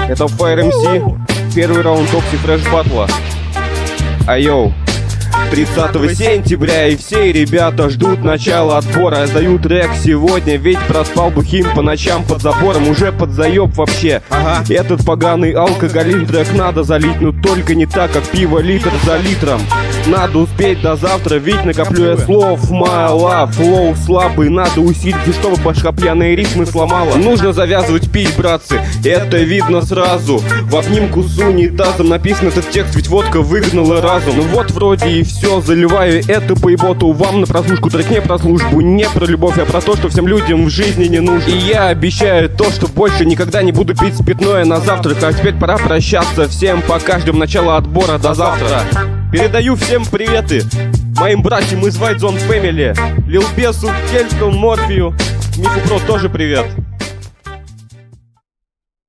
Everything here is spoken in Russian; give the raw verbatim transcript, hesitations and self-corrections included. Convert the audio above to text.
Это Fire эм си. Первый раунд Токси Фреш Батла. Айоу. тридцатого сентября и все ребята ждут начала отбора. Я сдаю трек сегодня, ведь проспал бухим по ночам под забором. Уже под заеб вообще. Ага. Этот поганый алкоголин трек надо залить, но только не так, как пиво литр за литром. Надо успеть до завтра, ведь накоплю я слов. My love, флоу слабый, надо усилить, чтобы башка пьяные ритмы сломала. Нужно завязывать пить, братцы, это видно сразу. В обнимку с унитазом написан этот текст, ведь водка выгнала разум. Ну вот вроде и все, заливаю эту поеботу вам на прослушку. Трек не про службу, не про любовь, а про то, что всем людям в жизни не нужно. И я обещаю то, что больше никогда не буду пить спиртное на завтрак. А теперь пора прощаться всем, пока ждем начала отбора. До завтра. Передаю всем приветы моим братьям из White Zone Family, Лил Бесу, Кельту, Морфию, Мифу Про тоже привет.